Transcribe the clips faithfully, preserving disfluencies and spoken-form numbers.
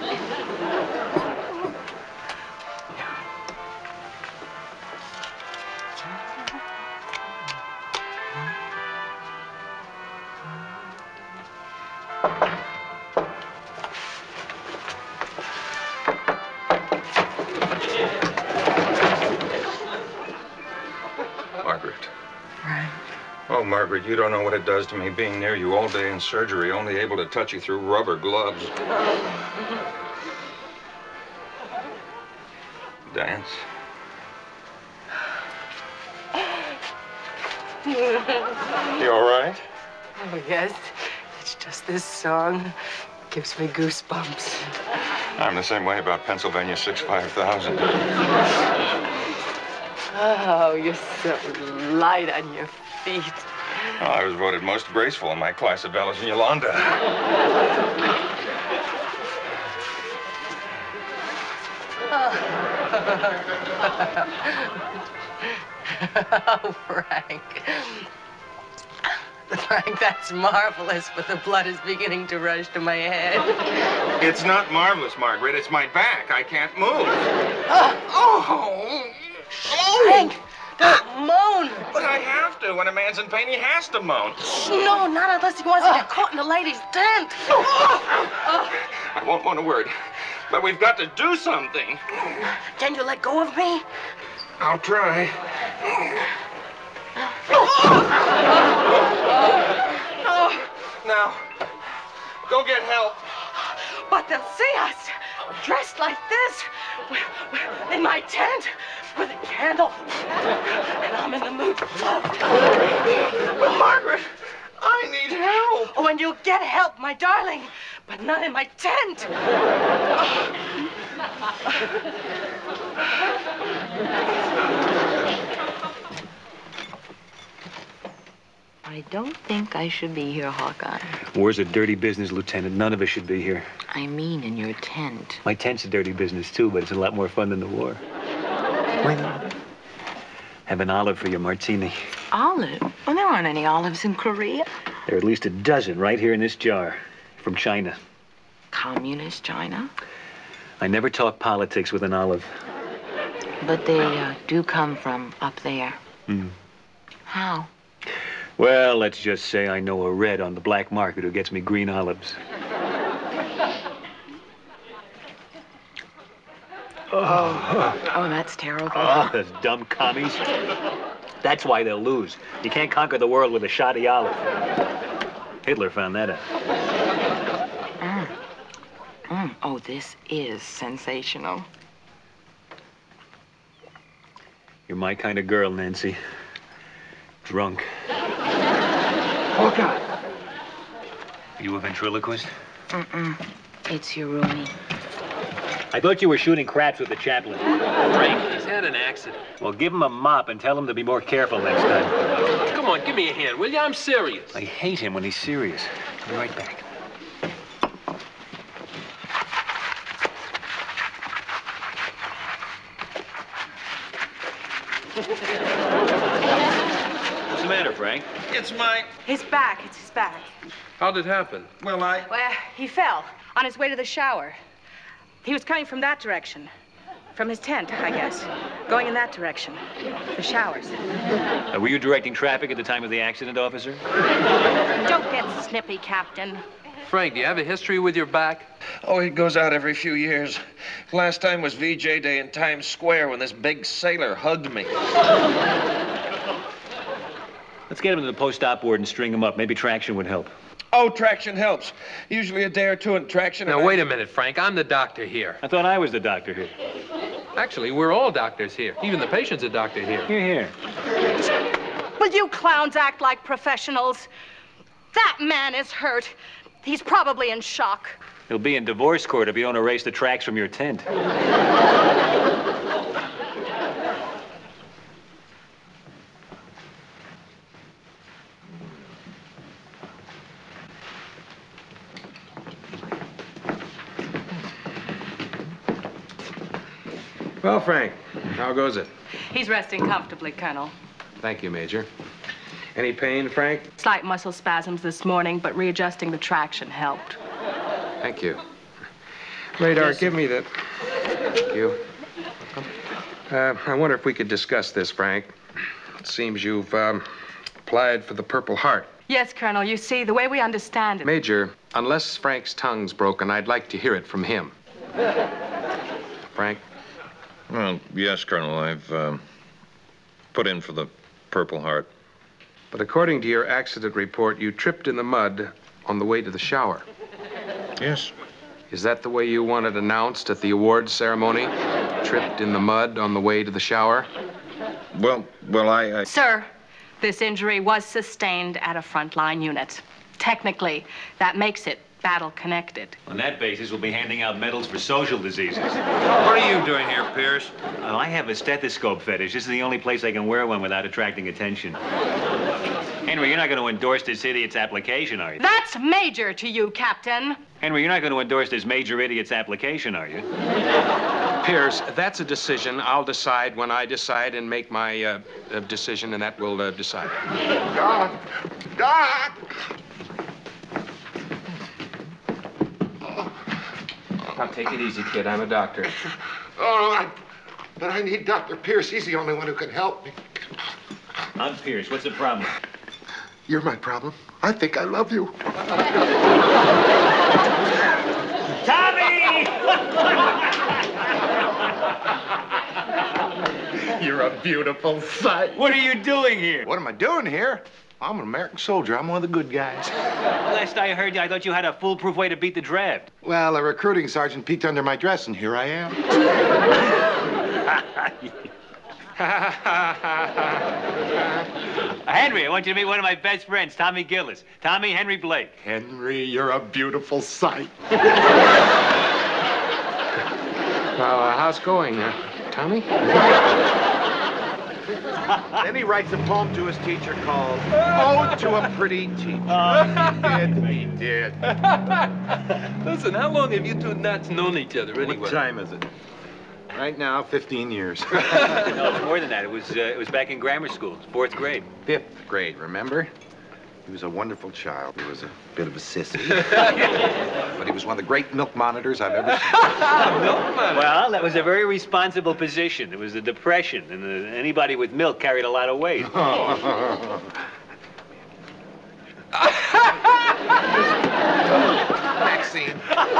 Margaret. Frank. Oh, Margaret, you don't know what it does to me being near you all day in surgery, only able to touch you through rubber gloves. Dance. You all right? Oh, yes. It's just this song gives me goosebumps. I'm the same way about Pennsylvania six five thousand. Oh, you're so light on your feet. Oh, I was voted most graceful in my class of Alice and Yolanda. Oh, Frank. Frank, that's marvelous, but the blood is beginning to rush to my head. It's not marvelous, Margaret. It's my back. I can't move. Oh! Oh! Frank, don't moan. But I have to. When a man's in pain, he has to moan. No, not unless he wants to get caught in the lady's tent. I won't moan a word. But we've got to do something. Can you let go of me? I'll try. Now, go get help. But they'll see us, dressed like this, in my tent, with a candle. And I'm in the mood for love. But Margaret, I need help. Oh, and you'll get help, my darling, but not in my tent. I don't think I should be here, Hawkeye. War's a dirty business, Lieutenant. None of us should be here. I mean in your tent. My tent's a dirty business, too, but it's a lot more fun than the war. Well, have an olive for your martini. Olive? Well, there aren't any olives in Korea. There are at least a dozen right here in this jar. From China. Communist China? I never talk politics with an olive. But they uh, do come from up there. Hmm. How? Well, let's just say I know a red on the black market who gets me green olives. Oh, oh that's terrible. Oh, those dumb commies. That's why they'll lose. You can't conquer the world with a shoddy olive. Hitler found that out. Mm. Mm. Oh, this is sensational. You're my kind of girl, Nancy. Drunk. Oh, God. Are you a ventriloquist? Mm-mm. It's your roomie. I thought you were shooting craps with the chaplain. Frank, he's had an accident. Well, give him a mop and tell him to be more careful next time. Come on, give me a hand, will you? I'm serious. I hate him when he's serious. I'll be right back. What's the matter, Frank? It's my... His back. It's his back. How'd it happen? Well, I... Well, he fell on his way to the shower. He was coming from that direction. From his tent, I guess. Going in that direction. The showers. Uh, were you directing traffic at the time of the accident, officer? Don't get snippy, Captain. Frank, do you have a history with your back? Oh, it goes out every few years. Last time was V J Day in Times Square when this big sailor hugged me. Let's get him to the post-op ward and string him up. Maybe traction would help. Oh, traction helps. Usually a day or two in traction. Now, wait a minute, Frank. I'm the doctor here. I thought I was the doctor here. Actually, we're all doctors here. Even the patient's a doctor here. Here, here. Will you clowns act like professionals? That man is hurt. He's probably in shock. He'll be in divorce court if you don't erase the tracks from your tent. Well, Frank, how goes it? He's resting comfortably, Colonel. Thank you, Major. Any pain, Frank? Slight muscle spasms this morning, but readjusting the traction helped. Thank you. Radar, Yes, sir. give me that. Thank you. Uh, I wonder if we could discuss this, Frank. It seems you've um, applied for the Purple Heart. Yes, Colonel. You see, the way we understand it. Major, unless Frank's tongue's broken, I'd like to hear it from him. Frank? Well, yes, Colonel. I've um, put in for the Purple Heart. But according to your accident report, you tripped in the mud on the way to the shower. Yes. Is that the way you want it announced at the awards ceremony? Tripped in the mud on the way to the shower? Well, well, I... I... Sir, this injury was sustained at a frontline unit. Technically, that makes it battle-connected. On that basis, we'll be handing out medals for social diseases. What are you doing here, Pierce? Well, I have a stethoscope fetish. This is the only place I can wear one without attracting attention. Henry, you're not going to endorse this idiot's application, are you? That's major to you, Captain. Henry, you're not going to endorse this major idiot's application, are you? Pierce, that's a decision I'll decide when I decide and make my uh, uh, decision, and that will uh, decide. Doc! Doc! Now, take it easy, kid. I'm a doctor. Oh, I, but I need Doctor Pierce. He's the only one who can help me. I'm Pierce. What's the problem? You're my problem. I think I love you. Tommy! You're a beautiful sight. What are you doing here? What am I doing here? I'm an American soldier. I'm one of the good guys. Last I heard you, I thought you had a foolproof way to beat the draft. Well, a recruiting sergeant peeked under my dress, and here I am. Henry, I want you to meet one of my best friends, Tommy Gillis. Tommy Henry Blake. Henry, you're a beautiful sight. Well, uh, how's it going, uh, Tommy? Then he writes a poem to his teacher called Ode to a Pretty Teacher. He did. He did. Listen, how long have you two nuts known each other anyway? What time is it? Right now, fifteen years. No, it's more than that. It was, uh, it was back in grammar school, fourth grade. Fifth grade, remember? He was a wonderful child. He was a bit of a sissy. But he was one of the great milk monitors I've ever seen. Well, that was a very responsible position. It was a depression, and uh, anybody with milk carried a lot of weight. Maxine.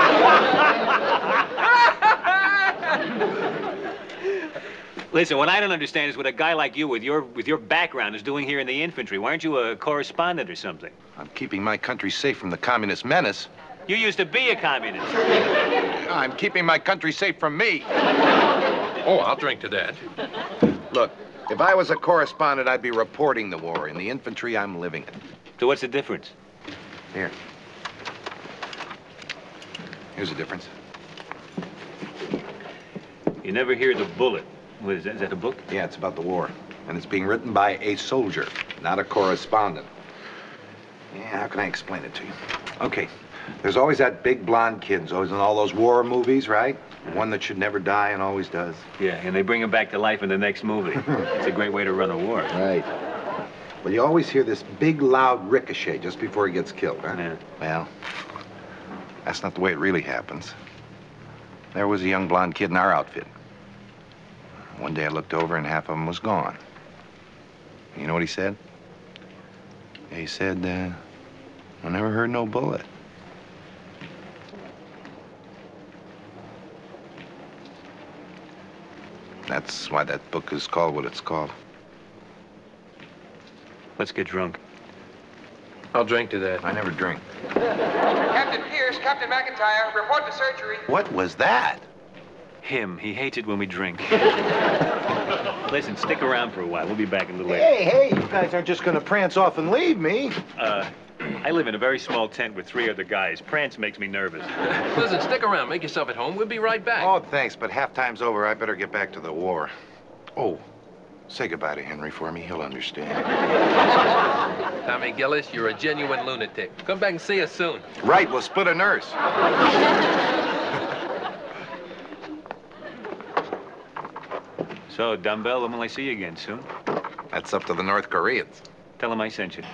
Listen, what I don't understand is what a guy like you with your with your background is doing here in the infantry. Why aren't you a correspondent or something? I'm keeping my country safe from the communist menace. You used to be a communist. I'm keeping my country safe from me. Oh, I'll drink to that. Look, if I was a correspondent, I'd be reporting the war. In the infantry, I'm living it. So what's the difference? Here. Here's the difference. You never hear the bullet. What is that? Is that a book? Yeah, it's about the war. And it's being written by a soldier, not a correspondent. Yeah, how can I explain it to you? Okay, there's always that big blonde kid who's always in all those war movies, right? The one that should never die and always does. Yeah, and they bring him back to life in the next movie. It's a great way to run a war. Right. Well, you always hear this big, loud ricochet just before he gets killed, huh? Yeah. Well, that's not the way it really happens. There was a young blonde kid in our outfit. One day I looked over and half of him was gone. You know what he said? He said, uh, I never heard no bullet. That's why that book is called what it's called. Let's get drunk. I'll drink to that. I never drink. Captain Pierce, Captain McIntyre, report to surgery. What was that? Him. He hates it when we drink. Listen, stick around for a while. We'll be back a little later. Hey, hey, you guys aren't just gonna prance off and leave me. Uh, I live in a very small tent with three other guys. Prance makes me nervous. Listen, stick around. Make yourself at home. We'll be right back. Oh, thanks, but halftime's over. I better get back to the war. Oh, say goodbye to Henry for me. He'll understand. Tommy Gillis, you're a genuine lunatic. Come back and see us soon. Right, we'll split a nurse. So, Dumbbell, when will I see you again? Soon? That's up to the North Koreans. Tell them I sent you.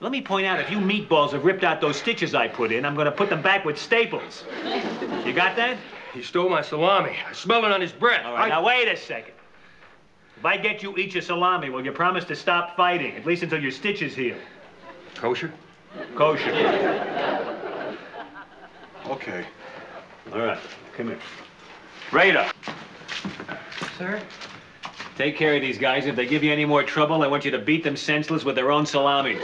Let me point out, if you meatballs have ripped out those stitches I put in, I'm gonna put them back with staples. You got that? He stole my salami. I smelled it on his breath. All right, I... now wait a second. If I get you each a salami, will you promise to stop fighting, at least until your stitches heal? Kosher? Kosher. Okay. All right, come here. Radar. Sir? Take care of these guys. If they give you any more trouble, I want you to beat them senseless with their own salamis.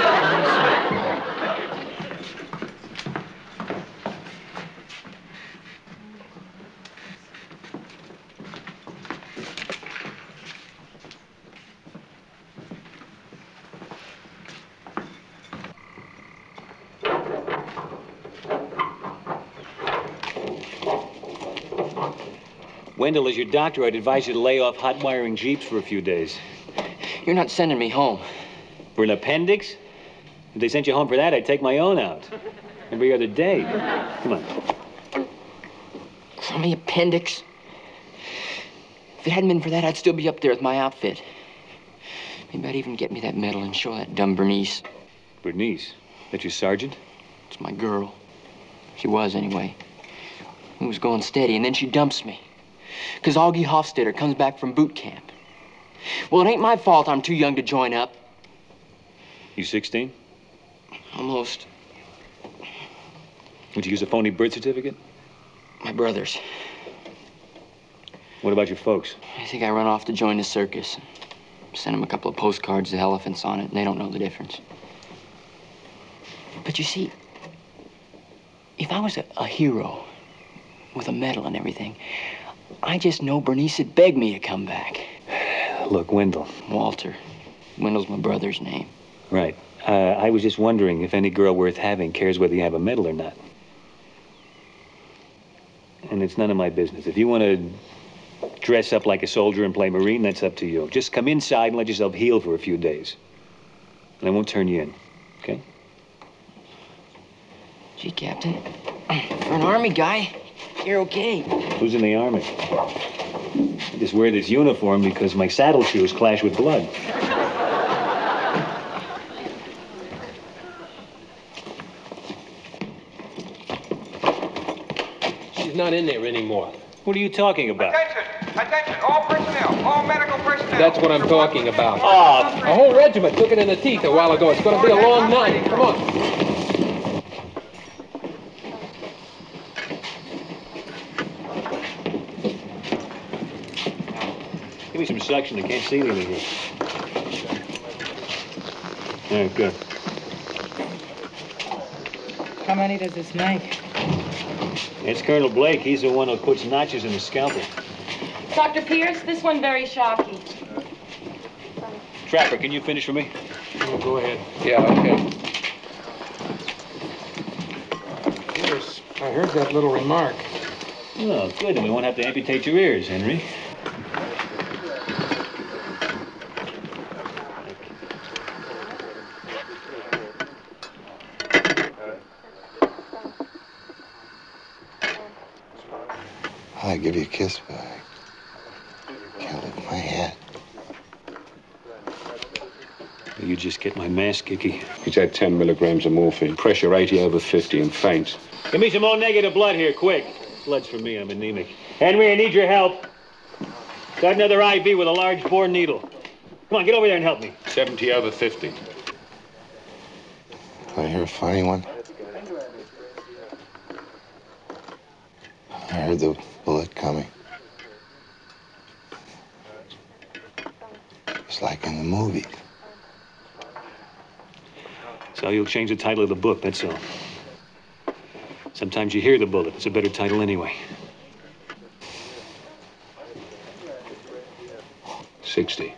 Wendell, as your doctor, I'd advise you to lay off hot wiring Jeeps for a few days. You're not sending me home. For an appendix? If they sent you home for that, I'd take my own out. Every other day. Come on. For me appendix? If it hadn't been for that, I'd still be up there with my outfit. Maybe I'd even get me that medal and show that dumb Bernice. Bernice? That's your sergeant? It's my girl. She was, anyway. We was going steady, and then she dumps me. Because Augie Hofstadter comes back from boot camp. Well, it ain't my fault I'm too young to join up. You sixteen? Almost. Would you use a phony birth certificate? My brother's. What about your folks? I think I run off to join the circus. Send them a couple of postcards with elephants on it, and they don't know the difference. But you see, if I was a, a hero with a medal and everything, I just know Bernice would beg me to come back. Look, Wendell. Walter. Wendell's my brother's name. Right. Uh, I was just wondering if any girl worth having cares whether you have a medal or not. And it's none of my business. If you want to dress up like a soldier and play Marine, that's up to you. Just come inside and let yourself heal for a few days. And I won't turn you in, okay? Gee, Captain, for an Army guy, you're okay. Who's in the Army? I just wear this uniform because my saddle shoes clash with blood. She's not in there anymore. What are you talking about? Attention! Attention! All personnel! All medical personnel! That's what I'm talking about. Oh. A whole regiment took it in the teeth a while ago. It's going to be a long night. Come on. Give me some suction. I can't see anything here. All right, good. How many does this make? It's Colonel Blake. He's the one who puts notches in the scalpel. Doctor Pierce, this one very shocking. Trapper, can you finish for me? Oh, go ahead. Yeah, okay. Pierce, I heard that little remark. Oh, good. Then we won't have to amputate your ears, Henry. I'll give you a kiss, but I can't lift my head. You just get my mask, Kiki. He's had ten milligrams of morphine. Pressure eighty over fifty and faint. Give me some more negative blood here, quick. Blood's for me. I'm anemic. Henry, I need your help. Got another I V with a large bore needle. Come on, get over there and help me. seventy over fifty. Want to hear a funny one? I heard the bullet coming. It's like in the movies. So you'll change the title of the book, that's all. Sometimes you hear the bullet. It's a better title anyway. sixty.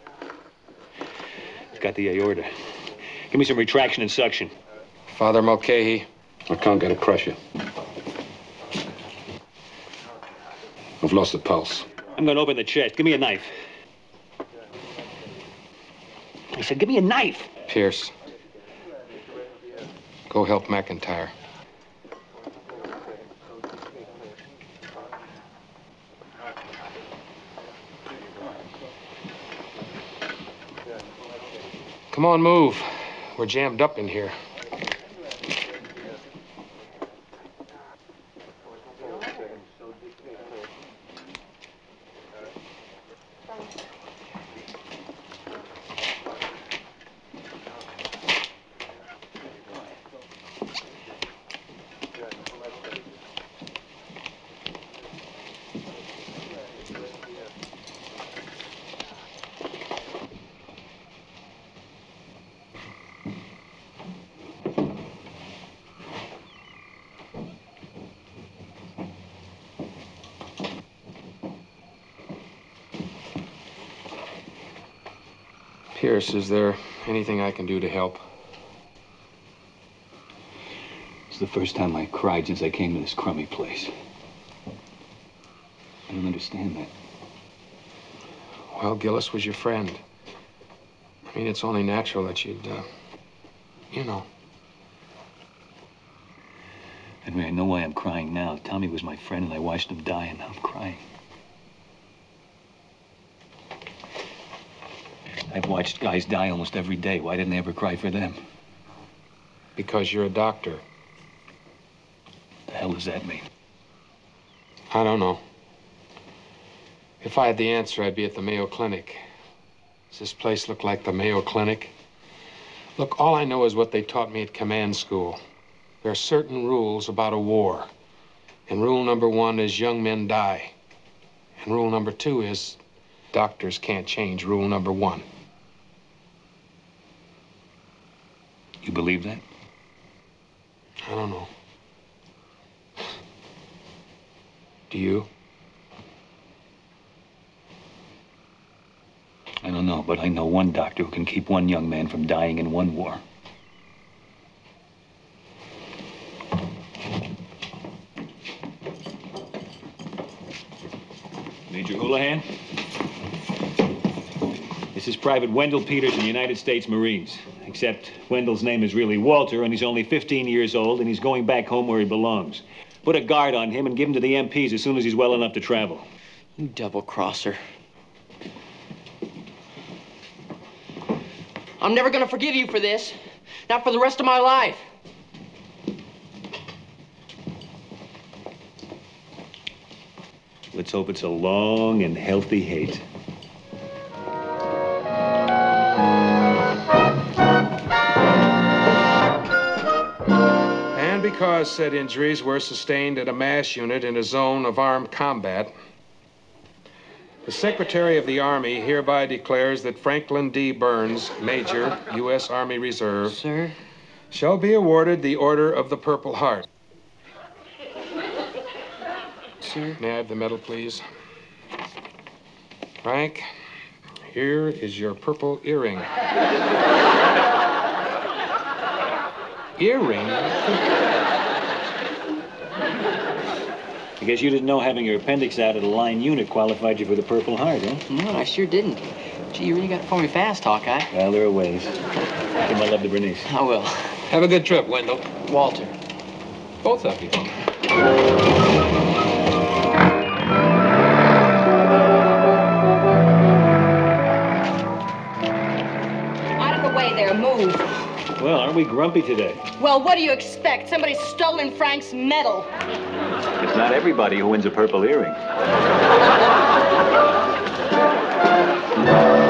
It's got the aorta. Give me some retraction and suction. Father Mulcahy. I can't get a pressure. I've lost the pulse. I'm going to open the chest. Give me a knife. I said, give me a knife. Pierce. Go help McIntyre. Come on, move. We're jammed up in here. Pierce, is there anything I can do to help? It's the first time I cried since I came to this crummy place. I don't understand that. Well, Gillis was your friend. I mean, it's only natural that you'd, uh, you know. Henry, I know why I'm crying now. Tommy was my friend, and I watched him die, and now I'm crying. I've watched guys die almost every day. Why didn't I ever cry for them? Because you're a doctor. The hell does that mean? I don't know. If I had the answer, I'd be at the Mayo Clinic. Does this place look like the Mayo Clinic? Look, all I know is what they taught me at command school. There are certain rules about a war. And rule number one is young men die. And rule number two is doctors can't change rule number one. You believe that? I don't know. Do you? I don't know, but I know one doctor who can keep one young man from dying in one war. Major Houlihan? This is Private Wendell Peters in the United States Marines. Except Wendell's name is really Walter, and he's only fifteen years old, and he's going back home where he belongs. Put a guard on him and give him to the M Ps as soon as he's well enough to travel. You double-crosser. I'm never gonna forgive you for this. Not for the rest of my life. Let's hope it's a long and healthy hate. And because said injuries were sustained at a mass unit in a zone of armed combat, the Secretary of the Army hereby declares that Franklin D. Burns, Major, U S Army Reserve, Sir, shall be awarded the Order of the Purple Heart. Sir? May I have the medal, please? Frank, here is your purple earring. Earring? I guess you didn't know having your appendix out at a line unit qualified you for the Purple Heart, huh? No, I sure didn't. Gee, you really got it for me fast, Hawkeye. Well, there are ways. Give my love to Bernice. I will. Have a good trip, Wendell. Walter. Both of you. Out of the way there, move. Well, aren't we grumpy today? Well, what do you expect? Somebody's stolen Frank's medal. It's not everybody who wins a purple earring.